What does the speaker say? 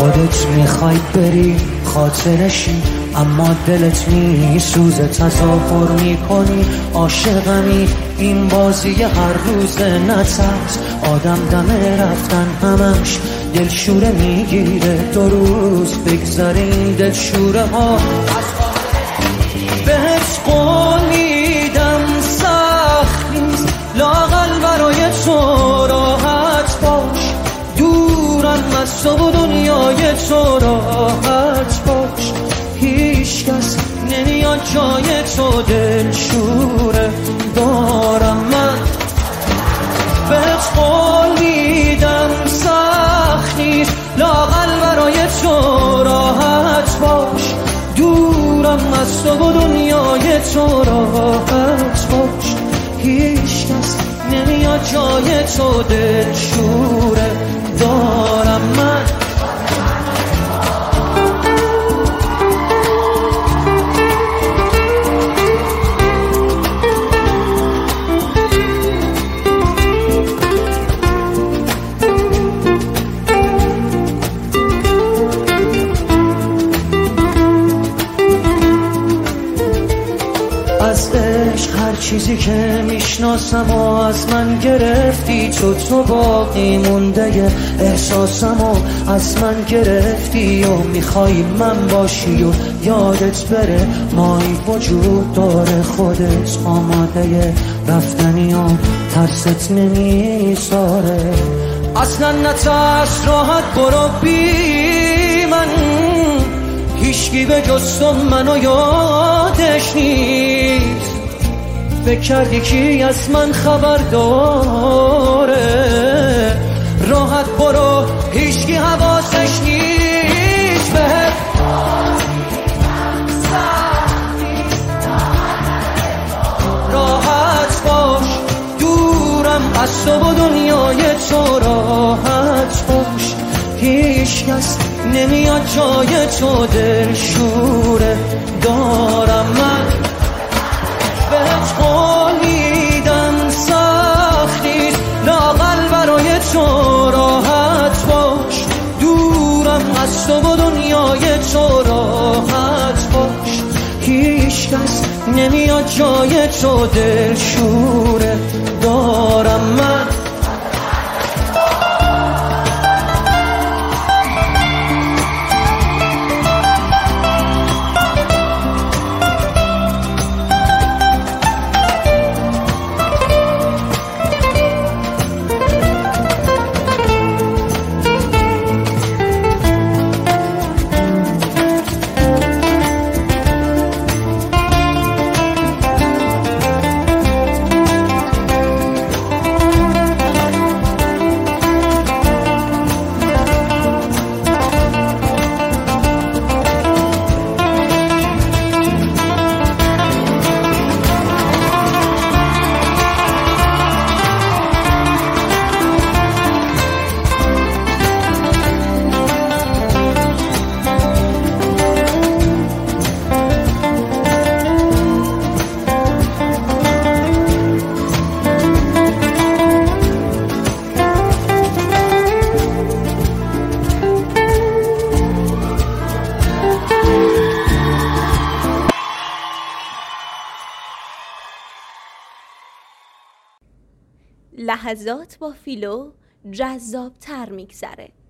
خودت میخوای بری خاطرشی، اما دلت میسوزه، تظاهر میکنی عاشقمی. این بازی هر روز نترس، آدم دم رفتن همش دلشوره میگیره. 2 روز بگذره این دلشوره ها. بهت قول میدم سخت نیست، لااقل برای تو راحت باش. دورم از تو و دنیای تو راحت باش. هیچ کس نمیاد جای تو، دلشوره دارم من. بهت قول میدم سخت نیست، لااقل برای تو راحت باش. دورم از تو و دنیای تو راحت باش. هیچ کس نمیاد جای تو، دلشوره دارم من. از عشق هر چیزی که میشناسم و از من گرفتی، تو باقی مونده احساسم و از من گرفتی. و میخوای من باشی و یادت بره، مایی وجود داره خودت آماده رفتنی و ترست نمیذاره. اصلا نترس، راحت برو بی من. هیچکی به جز تو منو یادش نیست. فکر کردی کی از من خبر داره؟ راحت برو، هیچکی حواسش نیست. بهت راحت باش. دورم از تو و دنیای تو راحت باش. هیچ کس نمیاد جای تو، دلشوره دارم من. بهت قول میدم سخت نیست، لااقل برای تو راحت باش. دورم از تو و دنیای تو راحت باش. هیچ کس نمیاد جای تو، دلشوره دارم من. لحظات با فیلو جذاب‌تر می‌گذره.